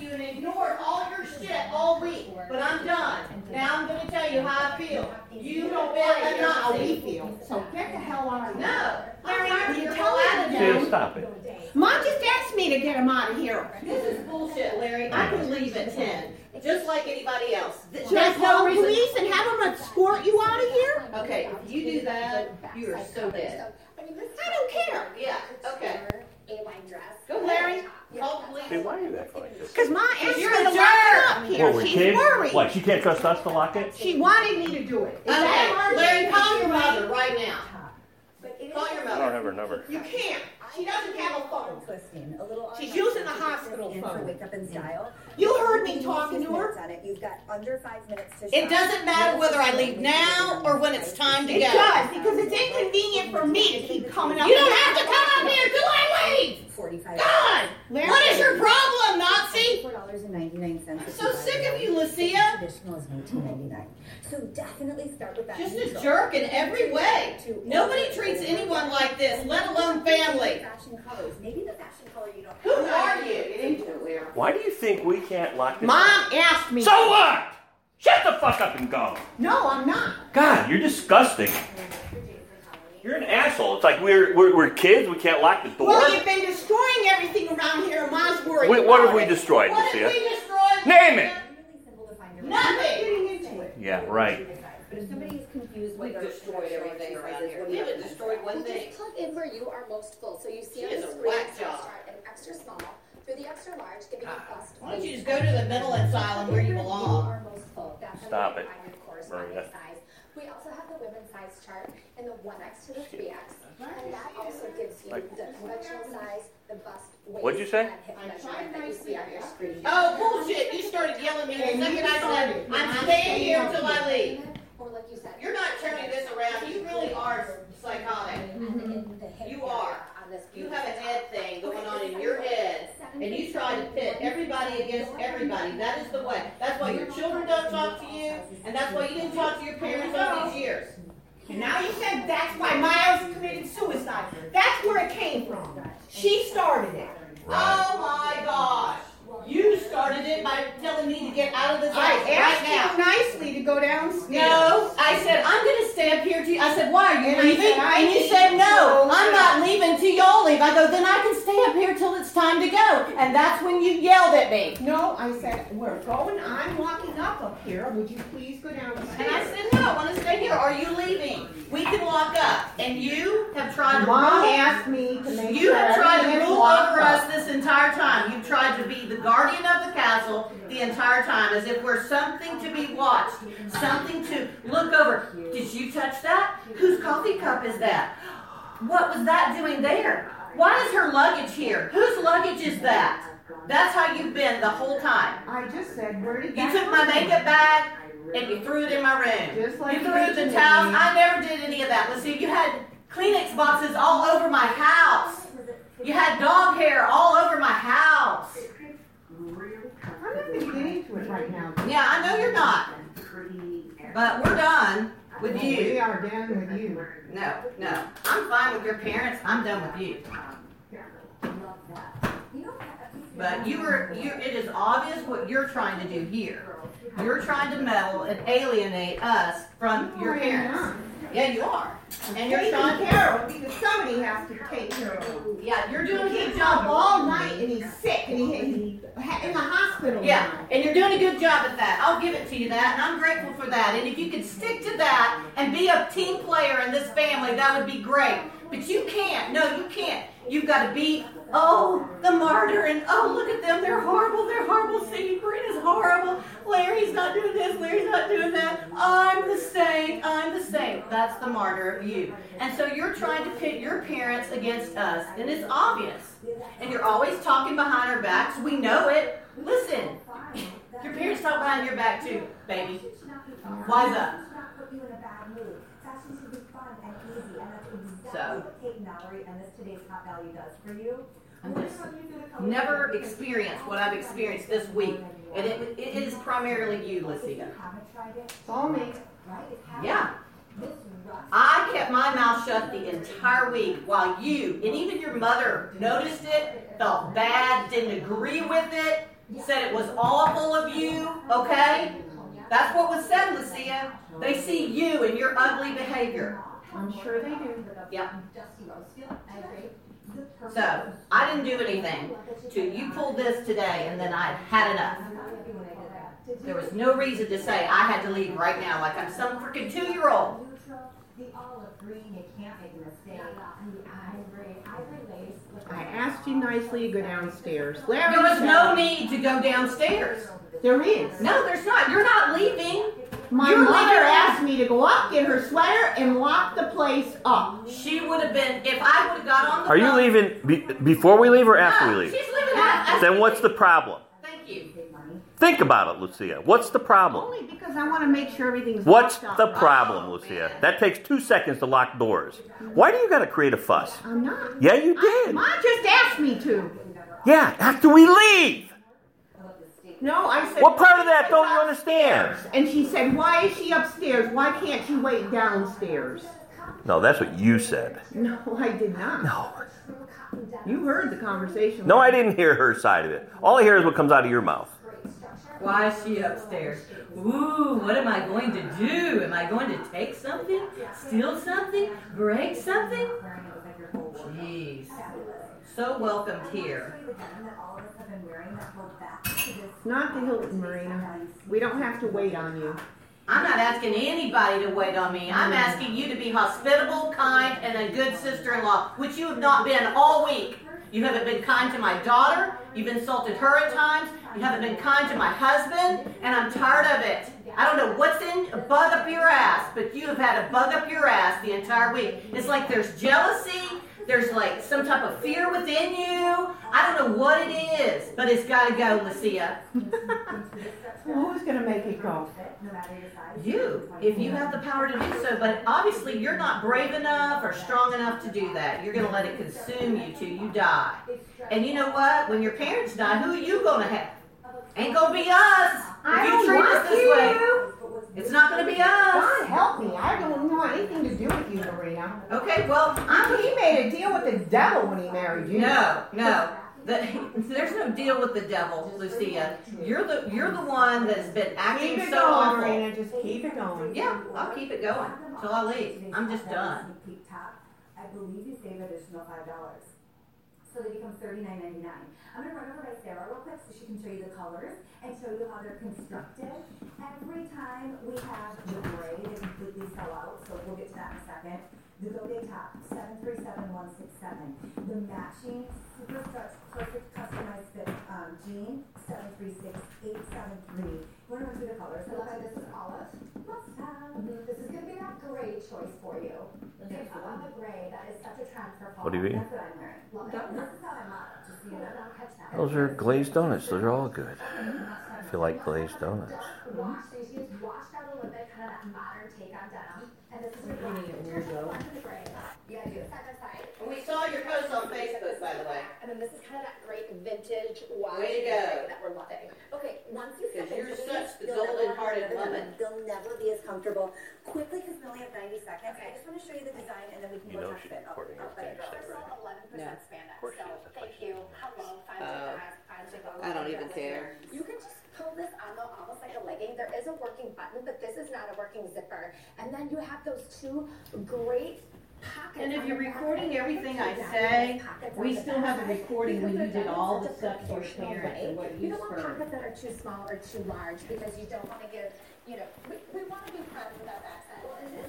you and ignored all your shit all week. But I'm done. Now I'm going to tell you how I feel. You don't feel That's not how we feel. So get the hell out of here. No. Larry, I'm you your tell whole him attitude. Dude, stop it. Mom just asked me to get him out of here. This is bullshit, Larry. I can leave at 10. Just like anybody else. Should I call the police and have them escort you out of here? Okay, if you do that, you are so dead. I don't care. Yeah, okay. A-line dress. Go, Larry. Call the Hey, police. why are you acting like this? Because Mom asked me You're to a lock it jerk. up here. What, we're She's kids? worried. What, she can't trust us to lock it? She wanted me to do it. Is Okay, that Larry, call your mother right now. Call your I mother. don't have her number. You can't. She doesn't have a phone. Twisting, a little She's using the hospital in for phone. Wake Up in Style. You heard me talking to her. On it. You've got under 5 minutes to It shop. doesn't matter whether I leave now or when it's time to It go. does, because it's inconvenient for me to keep coming up. You don't have to come up here till I leave. 45. God! Larry. What is your problem, Nazi? $4.99. I'm so sick of you, Lucia. Traditional is $19.99. So definitely start with that. Just a neutral. jerk in every way. Nobody treats anyone like this, let alone family. Fashion colors. Maybe the fashion color you don't. Who are you? Get into it, Larry. Why do you think we can't lock this Mom up? asked me. So what? Shut the fuck up and go. No, I'm not. God, you're disgusting. You're an asshole. It's like we're kids. We can't lock the door. Well, you've been destroying everything around here, and Mom's worried. What about have we it. destroyed, What did Lucia? we destroy? Name it. Really simple to find your Nothing. Getting into it. Yeah, right. But if somebody is confused We've with their destroyed everything around here. We we haven't destroyed one thing. Just plug in where you are most full. So you see She on is the a screen, whack so job. start an extra small through the extra large, giving you bust. Why don't you just go to the mental asylum where you You belong? are most full. That's Stop how it, you find your corresponding Maria. size. We also have the women's size chart and the 1X to the 3X. And that also gives you the conventional size, the bust, waist, What'd you say? and hip measurement that you see on your screen. Oh, bullshit. You started yelling at me the second I said, I'm staying here till I leave. Or like you said, You're not turning this around. You really are psychotic. You are. You have a head thing going on in your head, and you try to pit everybody against everybody. That is the way. That's why your children don't talk to you, and that's why you didn't talk to your parents all these years. And now you said that's why Miles committed suicide. That's where it came from. She started it. Oh my gosh. You started it by telling me to get out of this house I right asked now. you nicely to go downstairs. No, I said, I'm going to stay up here till you. I said, why, are you And I leaving? said, I And you need said, to no, go I'm now." not leaving till y'all leave. I go, then I can stay up here till it's time to go. And that's when you yelled at me. No, I said, we're going, I'm walking up here. Would you please go downstairs? And I said, no, I want to stay here. Are you leaving? We can lock up. And you have tried to Mom rule. asked me to make You sure have tried to everything is rule locked over up. us this entire time. You've tried to be the guardian of the castle the entire time, as if we're something to be watched, something to look over. Did you touch that? Whose coffee cup is that? What was that doing there? Why is her luggage here? Whose luggage is that? That's how you've been the whole time. I just said, where did You that took my come from? makeup bag and you threw it in my room. Just like You threw the you towels. did. I never did any of that. Let's see, you had Kleenex boxes all over my house. You had dog hair all over my house. I'm not going to get into it right now. Yeah, I know you're not. But we're done with We you. are done with you. No, no. I'm fine with your parents. I'm done with you. But it is obvious what you're trying to do here. You're trying to meddle and alienate us from your parents. Yeah, you are. And you're Taking trying care of him because somebody has to take care of him. Yeah, you're doing a He's good up job. all night and he's sick and he's in the hospital Yeah, now. and you're doing a good job at that. I'll give it to you that, and I'm grateful for that. And if you could stick to that and be a team player in this family, that would be great. But you can't. No, you can't. You've got to be, the martyr, and look at them. They're horrible. They're horrible. Cindy Green is horrible. Larry's not doing this. Larry's not doing that. I'm the saint. I'm the saint. That's the martyr of you. And so you're trying to pit your parents against us, and it's obvious. And you're always talking behind our backs. We know it. Listen, your parents talk behind your back too, baby. Wise up. So, I'm just never experienced what I've experienced this week. And it is primarily you, Lucia. It's all me. Yeah. I kept my mouth shut the entire week while you, and even your mother, noticed it, felt bad, didn't agree with it, said it was awful of you, okay? That's what was said, Lucia. They see you and your ugly behavior. I'm sure they do. Yep. So, I didn't do anything till you pulled this today, and then I had enough. There was no reason to say I had to leave right now like I'm some freaking 2-year-old. The olive green, you can't make a mistake. Ivory lace. I asked you nicely to go downstairs. Larry There was said- no need to go downstairs. There is. No, there's not. You're not leaving. My You're mother leaving. asked me to go up, get her sweater, and lock the place up. She would have been, if I would have got on the Are you phone- leaving before we leave or after No, we leave? she's leaving after. Then what's the problem? Thank you. Think about it, Lucia. What's the problem? Only because I want to make sure everything's What's locked the up. problem, Lucia? That takes 2 seconds to lock doors. Why do you got to create a fuss? I'm not. Yeah, you did. Mom just asked me to. Yeah, after we leave. No, I said. What part of that "Why don't is you upstairs?" understand? And she said, "Why is she upstairs? Why can't she wait downstairs?" No, that's what you said. No, I did not. No. You heard the conversation. No, I didn't hear her side of it. All I hear is what comes out of your mouth. Why is she upstairs? Ooh, what am I going to do? Am I going to take something? Steal something? Break something? Jeez. So welcomed here. Not the Hilton, Marina. We don't have to wait on you. I'm not asking anybody to wait on me. I'm asking you to be hospitable, kind, and a good sister-in-law, which you have not been all week. You haven't been kind to my daughter. You've insulted her at times. You haven't been kind to my husband, and I'm tired of it. I don't know what's in a bug up your ass, but you have had a bug up your ass the entire week. It's like there's jealousy. There's like some type of fear within you. I don't know what it is, but it's got to go, Lucia. Well, who's going to make it go? You, if you have the power to do so, but obviously you're not brave enough or strong enough to do that. You're going to let it consume you till you die. And you know what? When your parents die, who are you going to have? Ain't going to be us. I If you don't treat want us this you. way, it's not going to be us. God help me. I don't want anything to do with you, Marina. Okay, well, He made a deal with the devil when he married you. no. There's no deal with the devil, Lucia. You're the one that's been acting Keep it so going, awful. Marina. Just keep it going. Yeah, I'll keep it going till I leave. I'm just done. I believe you save additional $5. So they become $39.99. I'm going to run over by Sarah real quick so she can show you the colors and show you how they're constructed. Every time we have the gray, they completely sell out, so we'll get to that in a second. The Go-Day Top, 737167. The matching Super Stretch Perfect Customized Fit Jean, 736873. We're going to do the colors. So this is olive. Must have. This is going to be that gray choice for you. Okay, I love the gray. That is such a trend for fall. What do you mean? That's what I'm wearing. Love it. This is how I model. Just so you know, don't catch that. Those are glazed donuts. Those are all good. If you like glazed donuts. Wash, so you just washed out a little bit, kind of that modern take on denim. And this is your black. The gray. You gotta do it side by side. We saw your post on Facebook, by the way. And then this is kind of that great vintage wash Way to go. that we're loving. Okay, once you Because step you're into such these, the you'll never golden-hearted have another woman. one. They'll never be as comfortable. Quickly, because we only have 90 seconds. I just want to show you the design, and then we can You go know touch she's it. recording her Okay, thing, they're right? all 11% Yeah. spandex. Of course she So is. That's why thank she's you. doing Hello. Fine I don't even care. You can just pull this on though, almost like a legging. There is a working button, but this is not a working zipper. And then you have those two great pockets. And if on you're the back. recording everything I say, we still have a recording when you did all the stuff for your parents and what You you don't want spurred. pockets that are too small or too large because you don't want to give, we want to be friends with our backside.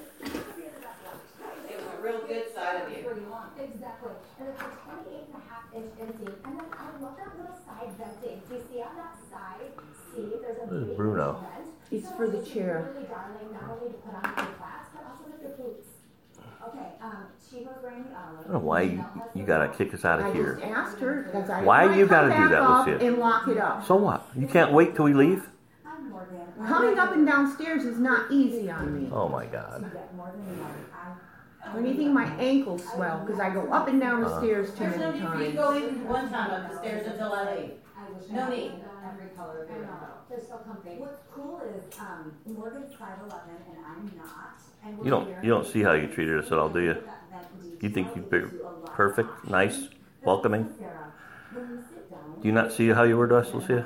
It was a real good side of you. Exactly. And it's a 28.5-inch inseam. And then I love that little side venting. Do you see on that side? See, there's a This is big Bruno. vent. It's for the chair. Really darling, not only to put on your flats, but also with your boots. Okay, Chico's wearing the olive. I don't know why you gotta kick us out I of just here. asked her. Because I Why wanna you come gotta do back that, up Lucia? and lock it up. So what? You can't wait till we leave? I'm Morgan. Coming up and downstairs is not easy on me. Oh my God. If anything, my ankles swell because I go up and down the stairs too There's no many need for you to times. go even one time up the stairs until I leave. No need. Every color of the rainbow. They're so comfy. What's cool is Morgan's 5'11" and I'm not. And You don't see how you treated us at all, do you? You think you're perfect, nice, welcoming? Do you not see how you were to us, Lucia?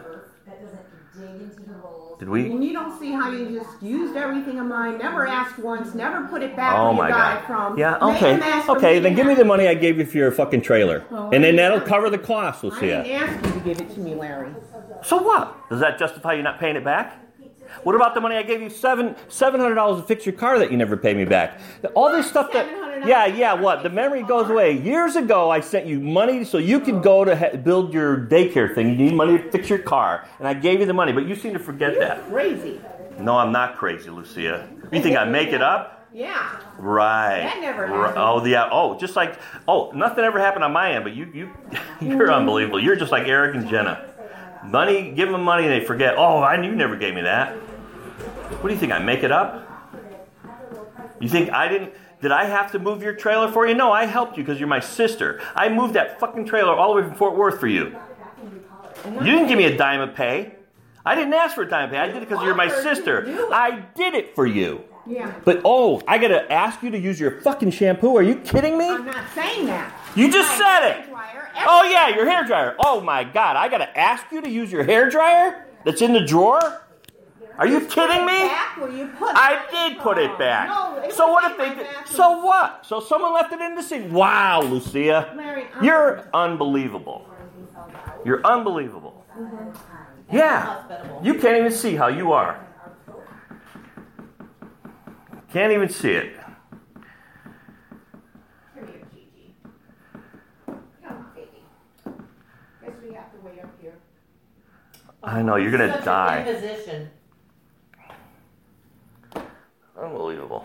Did we? And you don't see how you just used everything of mine, never asked once, never put it back Oh where my you got God. it from. Yeah, Made okay. a mess for Okay, me then to give me have- the money I gave you for your fucking trailer. And then that'll cover the cost, I Lucia. didn't ask you to give it to me, Larry. So what? Does that justify you not paying it back? What about the money I gave you $700 to fix your car that you never paid me back? All this stuff that $700. what? The memory goes away. Years ago, I sent you money so you could go to build your daycare thing. You need money to fix your car, and I gave you the money, but you seem to forget that. Crazy. No, I'm not crazy, Lucia. You think I make it up? Yeah. Right. That never Right. happened. Oh, yeah. Oh, just like, nothing ever happened on my end, but you're unbelievable. You're just like Eric and Jenna. Money, give them money and they forget. Oh, you never gave me that. What do you think? I make it up? You think I didn't? Did I have to move your trailer for you? No, I helped you because you're my sister. I moved that fucking trailer all the way from Fort Worth for you. You didn't give me a dime of pay. I didn't ask for a dime of pay. I did it because you're my sister. I did it for you. Yeah. But I gotta ask you to use your fucking shampoo. Are you kidding me? I'm not saying that. You just said it. Dryer, Oh yeah, your hair dryer. Oh my God, I gotta ask you to use your hair dryer that's in the drawer? Are you kidding me? Back where you put I did put it back. No, it So what was if they in my did? bathroom. So what? So someone left it in the sink. Wow, Lucia. Larry, You're unbelievable. You're unbelievable. Yeah. You can't even see how you are. Can't even see it. Come here, Gigi. Come on, baby. Guess we have to wait up here. I know, you're going to Such die. an imposition. Unbelievable.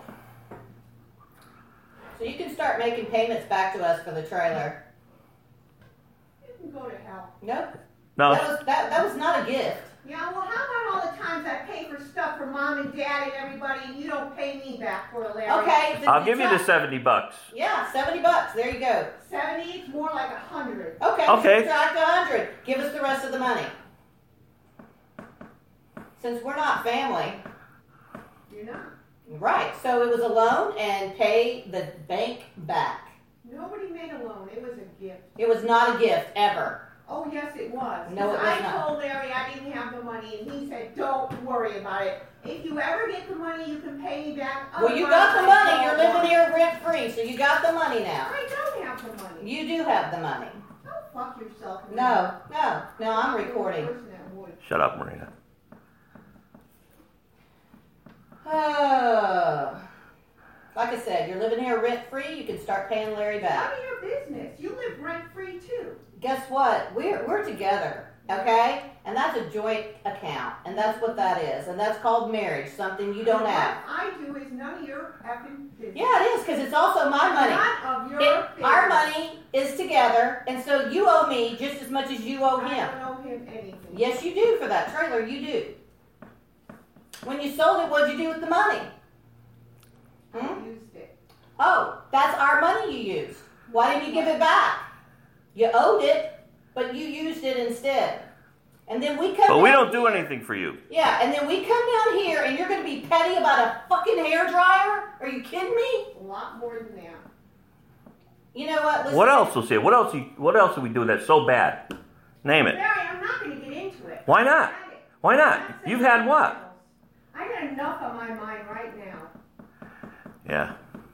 So you can start making payments back to us for the trailer. You can go to hell. Nope. No. That was not a gift. Yeah, well, how about all the times I pay for stuff for mom and dad and everybody, and you don't pay me back for it, Larry? Okay. then I'll give you the subtract- $70. Yeah, $70. There you go. 70, it's more like 100. Okay. Okay. Subtract 100. Give us the rest of the money. Since we're not family. You're not. Right. So it was a loan and pay the bank back. Nobody made a loan. It was a gift. It was not a gift ever. Oh, yes, it was. No, it was I not. told Larry I didn't have the money, and he said, don't worry about it. If you ever get the money, you can pay me back. Well, you got the money. You're living here rent free, so you got the money now. I don't have the money. You do have the money. Go fuck yourself. No, I'm recording. You're the person that would. Shut up, Marina. Oh. Like I said, you're living here rent free. You can start paying Larry back. None of your business. You live rent free too. Guess what? We're together, okay? And that's a joint account, and that's what that is, and that's called marriage, something you don't have. What I do is none of your effing business. Yeah, it is, because it's also my money. None of your business. Our money is together, and so you owe me just as much as you owe I him. don't owe him anything. Yes, you do for that trailer. You do. When you sold it, what'd you do with the money? I used it. Oh, that's our money you used. Why didn't you give it back? You owed it, but you used it instead. And then we come But we down don't do here- anything for you. Yeah, and then we come down here and you're going to be petty about a fucking hairdryer? Are you kidding me? A lot more than that. You know what? Listen, What else, Lucia? What else do we do that's so bad? Name it. Barry, I'm not going to get into it. Why not? I had it. Why I'm not? saying You've had what? anything else. I got enough on my mind right now. Yeah.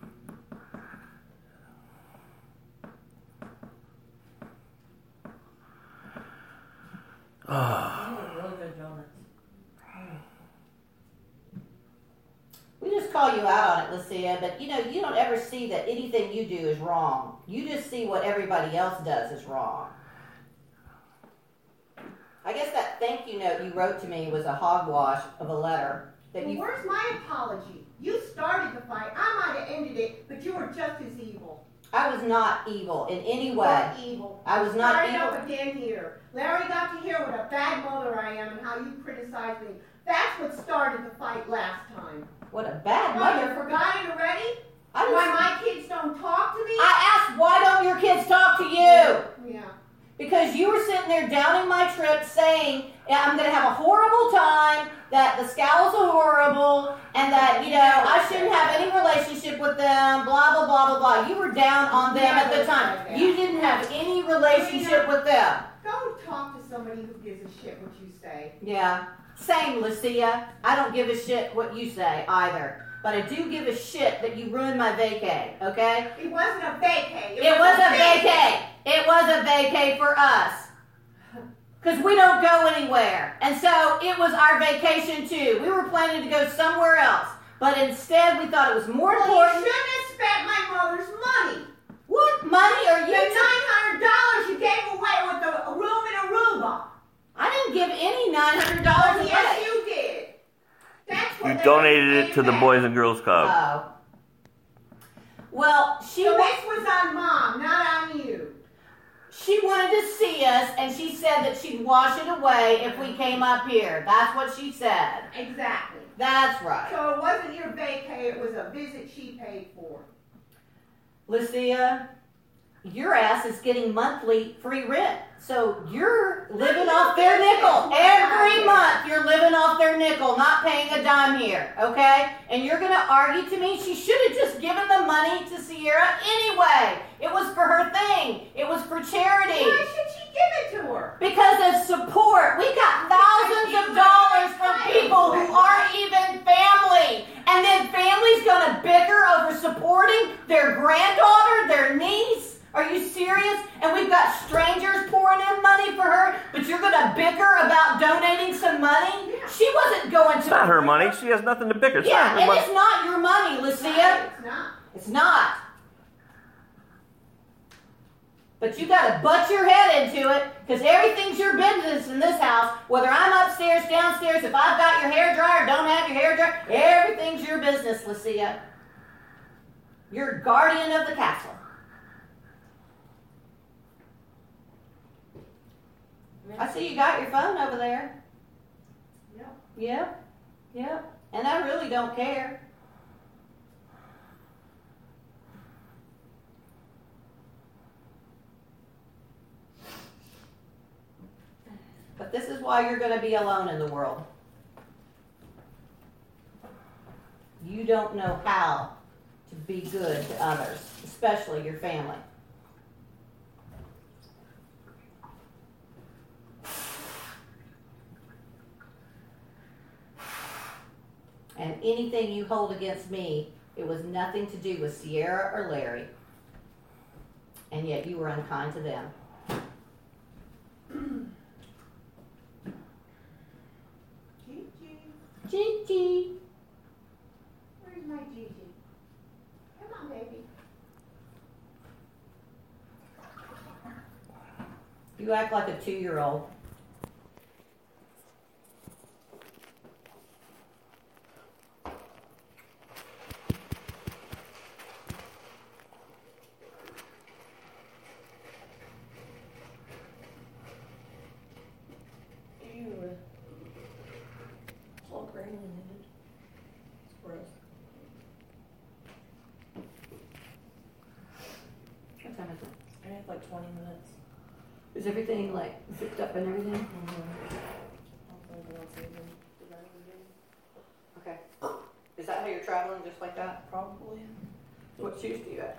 we just call you out on it, Lucia, but you don't ever see that anything you do is wrong. You just see what everybody else does is wrong. I guess that thank you note you wrote to me was a hogwash of a letter that Well, you. where's my apology? You started the fight. I might have ended it, but you were just as evil. I was not evil in any You way. were evil. I was not Started evil. up again here. Larry got to hear what a bad mother I am and how you criticized me. That's what started the fight last time. What a bad Why, you mother. forgot it already? I Why just- my kids don't talk to me? I asked, why don't your kids talk to you? Yeah. Because you were sitting there downing my trip saying, yeah, I'm going to have a horrible time, that the Scowls are horrible, and that, I shouldn't have any relationship with them, blah, blah, blah, blah, blah. You were down on them at the time. You didn't have any relationship with them. Don't talk to somebody who gives a shit what you say. Yeah. Same, Lucia. I don't give a shit what you say either. But I do give a shit that you ruined my vacay, okay? It wasn't a vacay. It was a vacay. It was a vacay for us. Because we don't go anywhere. And so it was our vacation too. We were planning to go somewhere else. But instead we thought it was more important. You shouldn't have spent my mother's money. What money are you? The $900 you gave away with the room in Aruba. I didn't give any $900 away. Yes, you did. That's what You donated it to the Boys and Girls Club. Oh. Well, So this was on Mom, not on you. She wanted to see us, and she said that she'd wash it away if we came up here. That's what she said. Exactly. That's right. So it wasn't your vacay, it was a visit she paid for. Lucia, your ass is getting monthly free rent. So you're living off their nickel. Every month you're living off their nickel, not paying a dime here, okay? And you're going to argue to me she should have just given the money to Sierra anyway. It was for her thing. It was for charity. Why should she give it to her? Because of support. We got thousands of dollars from people who aren't even family. And then family's going to bicker over supporting their granddaughter, their niece. Are you serious? And we've got strangers pouring in money for her, but you're going to bicker about donating some money? Yeah. She wasn't going to. It's not her money. She has nothing to bicker. It's Yeah, not her and money. it's not your money, Lucia. It's not. It's not. But you got to butt your head into it, because everything's your business in this house. Whether I'm upstairs, downstairs, if I've got your hair dryer, don't have your hair dryer, everything's your business, Lucia. You're guardian of the castle. I see you got your phone over there. Yep. Yep. Yep. And I really don't care. But this is why you're going to be alone in the world. You don't know how to be good to others, especially your family. And anything you hold against me, it was nothing to do with Sierra or Larry. And yet you were unkind to them. Gigi. Gigi. Where's my Gigi? Come on, baby. You act like a 2-year-old. What time is it? I have like 20 minutes. Is everything like zipped up and everything? Okay. Is that how you're traveling, just like that? Probably. What shoes do you have?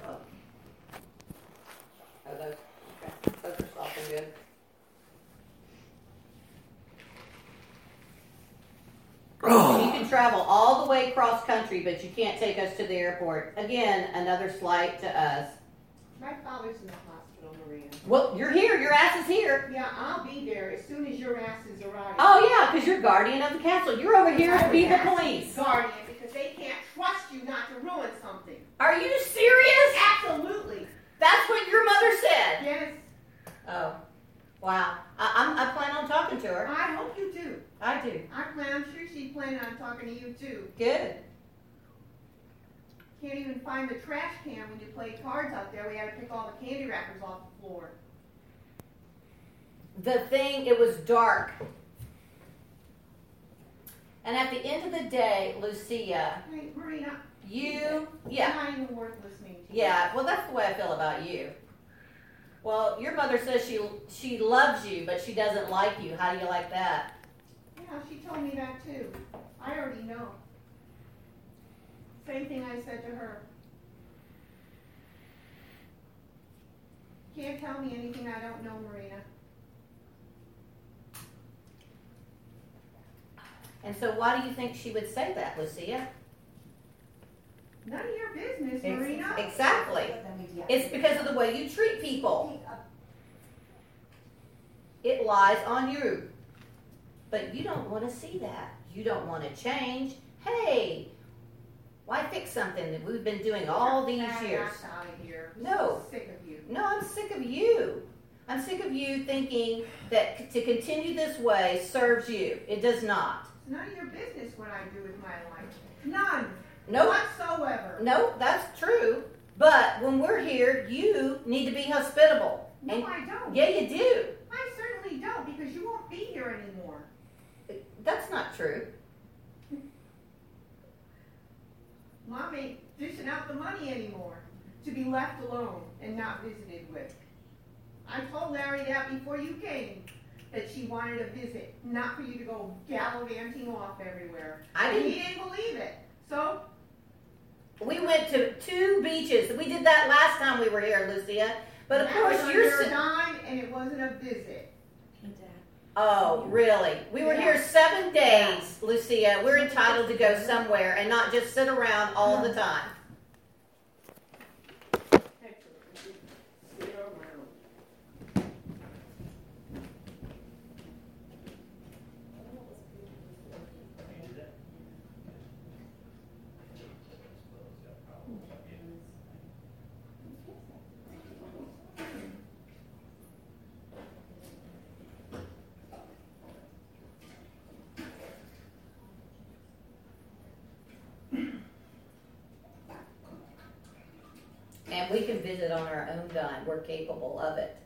Oh, those. Okay. Those are soft and good. You can travel all the way cross country, but you can't take us to the airport. Again, another slight to us. My father's in the hospital, Maria. Well, you're here. Your ass is here. Yeah, I'll be there as soon as your ass is arrived. Oh, yeah, because you're guardian of the castle. You're over here to be the police. Guardian, because they can't trust you not to ruin something. Are you serious? Absolutely. That's what your mother said. Yes, Oh, wow. I plan on talking to her. I hope you do. I do. I'm sure she's planning on talking to you too. Good. Can't even find the trash can when you play cards out there. We had to pick all the candy wrappers off the floor. The thing, it was dark. And at the end of the day, Lucia, Hey, Marina, you, I'm yeah, not even worth listening to. yeah, well, that's the way I feel about you. Well, your mother says she loves you, but she doesn't like you. How do you like that? Yeah, she told me that too. I already know. Same thing I said to her. Can't tell me anything I don't know, Marina. And so why do you think she would say that, Lucia? None of your business, Marina. Exactly. It's because of the way you treat people. It lies on you. But you don't want to see that. You don't want to change. Hey, why fix something that we've been doing all these years? Out of here. No. I'm sick of you. No, I'm sick of you. I'm sick of you thinking that to continue this way serves you. It does not. It's none of your business what I do with my life. None. Nope. Whatsoever. No, that's true. But when we're here, you need to be hospitable. No, I don't. Yeah, you do. I certainly don't, because you won't be here anymore. That's not true. Mom ain't dishing out the money anymore to be left alone and not visited with. I told Larry that before you came, that she wanted a visit, not for you to go gallivanting off everywhere. He didn't believe it. So? We went to 2 beaches. We did that last time we were here, Lucia. But of course, you're a dime, and it wasn't a visit. Oh, really? We were here 7 days, Lucia. We're entitled to go somewhere and not just sit around all the time. And we can visit on our own dime. We're capable of it.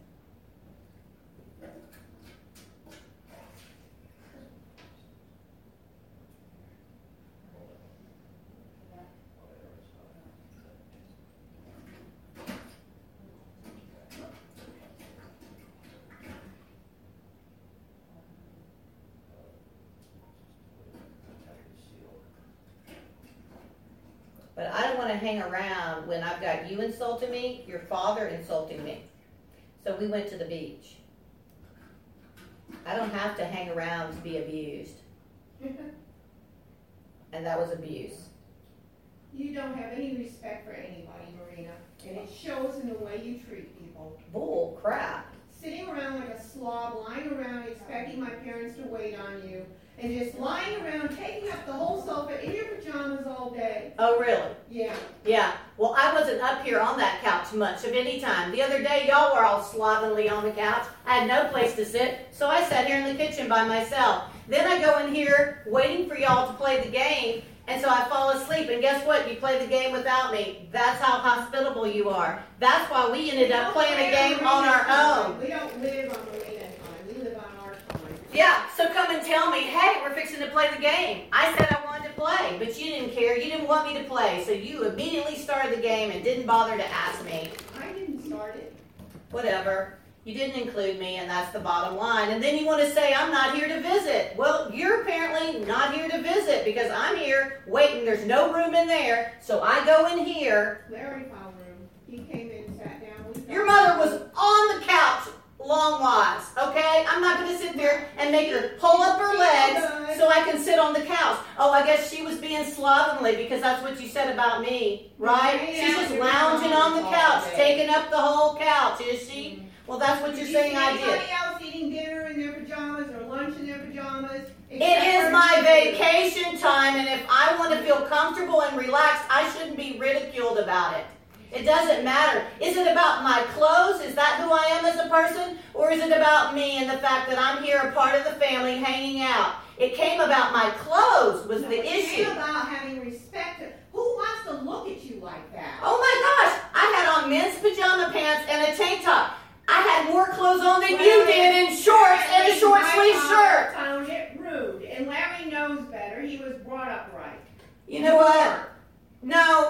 But I don't want to hang around when I've got you insulting me, your father insulting me. So we went to the beach. I don't have to hang around to be abused. And that was abuse. You don't have any respect for anybody, Marina. And it shows in the way you treat people. Bull crap. Sitting around like a slob, lying around expecting my parents to wait on you. And just lying around, taking up the whole sofa in your pajamas all day. Oh, really? Yeah. Yeah. Well, I wasn't up here on that couch much of any time. The other day, y'all were all slovenly on the couch. I had no place to sit, so I sat here in the kitchen by myself. Then I go in here waiting for y'all to play the game, and so I fall asleep. And guess what? You play the game without me. That's how hospitable you are. That's why we ended up playing a game on our own. We don't live on Marina time. We live on our time. Yeah, so come and tell me, hey, we're fixing to play the game. I said I wanted to play, but you didn't care. You didn't want me to play, so you immediately started the game and didn't bother to ask me. I didn't start it. Whatever. You didn't include me, and that's the bottom line. And then you want to say, I'm not here to visit. Well, you're apparently not here to visit because I'm here waiting. There's no room in there, so I go in here. Larry found room. He came in and sat down. Your mother was on the couch long-wise, okay? I'm not going to sit there and make her pull up her legs so I can sit on the couch. Oh, I guess she was being slovenly because that's what you said about me, right? She's just lounging on the couch, taking up the whole couch, is she? Well, that's what you're saying I did. Anybody else eating dinner in their pajamas or lunch in their pajamas? It is my vacation time, and if I want to feel comfortable and relaxed, I shouldn't be ridiculed about it. It doesn't matter. Is it about my clothes? Is that who I am as a person? Or is it about me and the fact that I'm here, a part of the family, hanging out? It came about my clothes was the issue. It came about having respect. Who wants to look at you like that? Oh my gosh. I had on men's pajama pants and a tank top. I had more clothes on than you did in shorts and a short sleeve shirt. Found it rude. And Larry knows better. He was brought up right. You know what? No.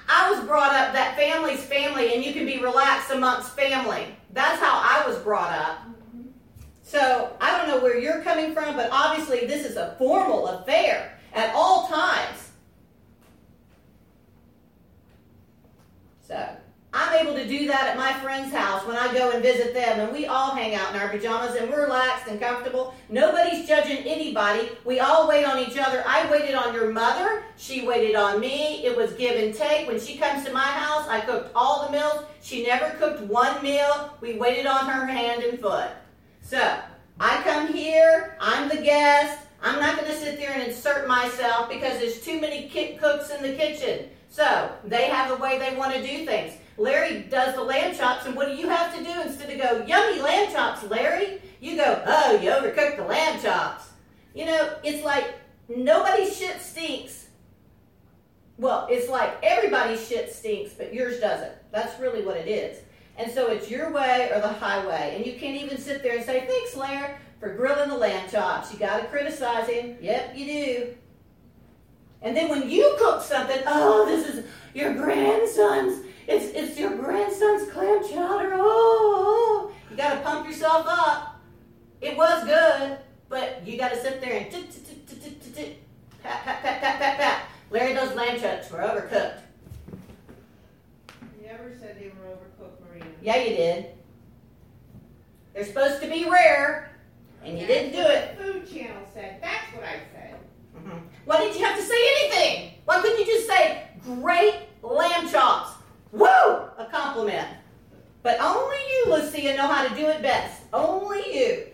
I was brought up that family's family and you can be relaxed amongst family. That's how I was brought up. So I don't know where you're coming from, but obviously this is a formal affair at all times. So I'm able to do that at my friend's house when I go and visit them, and we all hang out in our pajamas and we're relaxed and comfortable. Nobody's judging anybody. We all wait on each other. I waited on your mother. She waited on me. It was give and take. When she comes to my house, I cooked all the meals. She never cooked one meal. We waited on her hand and foot. So I come here. I'm the guest. I'm not going to sit there and insert myself because there's too many cooks in the kitchen. So they have the way they want to do things. Larry does the lamb chops, and what do you have to do instead of go, yummy lamb chops, Larry? You go, oh, you overcooked the lamb chops. You know, it's like nobody's shit stinks. Well, it's like everybody's shit stinks, but yours doesn't. That's really what it is. And so it's your way or the highway. And you can't even sit there and say, thanks, Larry, for grilling the lamb chops. You got to criticize him. Yep, you do. And then when you cook something, oh, this is your grandson's. It's your grandson's clam chowder. Oh, you got to pump yourself up. It was good, but you got to sit there and pat, pat, pat, pat, pat, pat. Larry, those lamb chops were overcooked. You never said they were overcooked, Marina. Yeah, you did. They're supposed to be rare, and you didn't do it. The Food Channel said. That's what I said. Mm-hmm. Why didn't you have to say anything? Why couldn't you just say, great lamb chops? Woo! A compliment. But only you, Lucia, know how to do it best. Only you.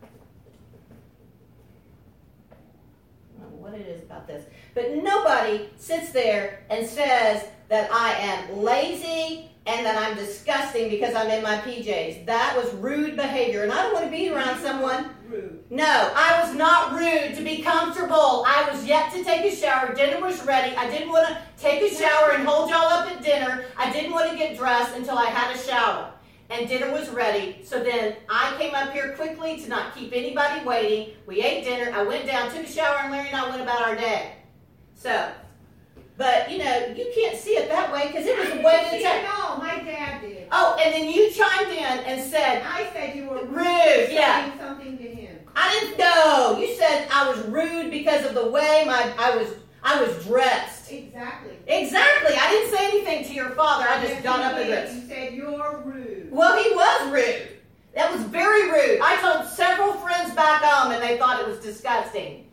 I don't know what it is about this. But nobody sits there and says that I am lazy and that I'm disgusting because I'm in my PJs. That was rude behavior. And I don't want to be around someone. Rude. No, I was not rude. To be comfortable, I was yet to take a shower. Dinner was ready. I didn't want to take a shower and hold y'all up at dinner. I didn't want to get dressed until I had a shower. And dinner was ready. So then I came up here quickly to not keep anybody waiting. We ate dinner. I went down, took a shower, and Larry and I went about our day. So, but, you know, you can't see it that way because it was a way to take. No, my dad did. Oh, and then you chimed in and said, I said you were rude, yeah. saying something to him. I didn't know. You said I was rude because of the way I was dressed. Exactly. Exactly. I didn't say anything to your father. I just got up and dressed. You said you're rude. Well, he was rude. That was very rude. I told several friends back home and they thought it was disgusting.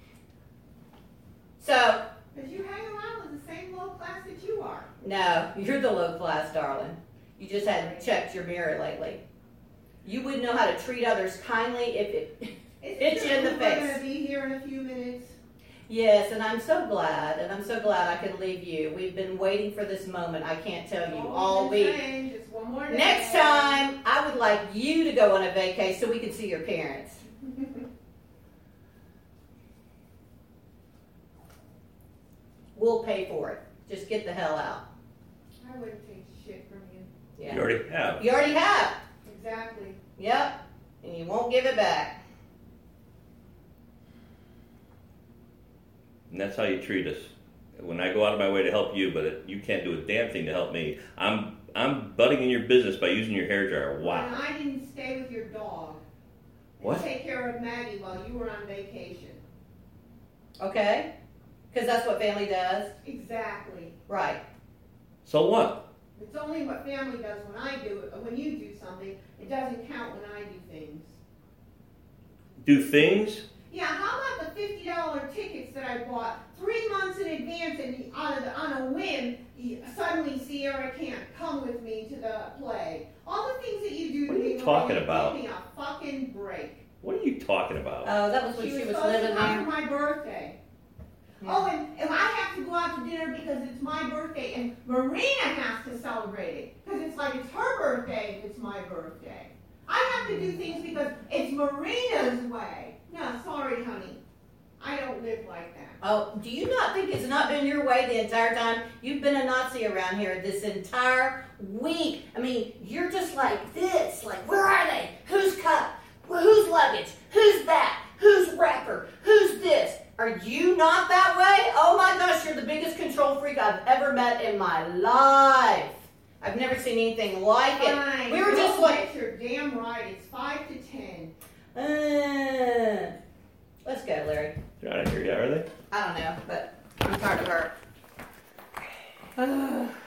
So. Because you hang around with the same low class that you are. No, you're the low class, darling. You just hadn't checked your mirror lately. You wouldn't know how to treat others kindly if it hit you in the face. We're going to be here in a few minutes. Yes, and I'm so glad I can leave you. We've been waiting for this moment, I can't tell you, all week. Just one more day. Next time, I would like you to go on a vacay so we can see your parents. We'll pay for it. Just get the hell out. I wouldn't take shit from you. Yeah. You already have. You already have. Exactly. Yep. And you won't give it back. And that's how you treat us. When I go out of my way to help you, but you can't do a damn thing to help me. I'm butting in your business by using your hairdryer. Wow. And I didn't stay with your dog. What? Take care of Maggie while you were on vacation. Okay? Because that's what family does. Exactly. Right. So what? It's only what family does when I do it. When you do something, it doesn't count when I do things. Do things? Yeah, how about the $50 tickets that I bought 3 months in advance and on a whim, suddenly Sierra can't come with me to the play. All the things that you do to What are me. you talking about? Give me a fucking break. What are you talking about? Oh, that was when she was supposed living to come there. for my birthday. Yeah. Oh, and I have to go out to dinner because it's my birthday, and Marina has to celebrate it because it's like it's her birthday and it's my birthday. I have to do things because it's Marina's way. No, sorry, honey. I don't live like that. Oh, do you not think it's not been your way the entire time? You've been a Nazi around here this entire week. I mean, you're just like this. Like, where are they? Whose cup? Whose luggage? Who's that? Whose wrapper? Who's this? Are you not that way? Oh my gosh, you're the biggest control freak I've ever met in my life. never seen anything like it. Fine. We were just Go like, get your damn right. It's 5 to 10. let's go, Larry. They're not here yet, are they? I don't know, but I'm tired of her.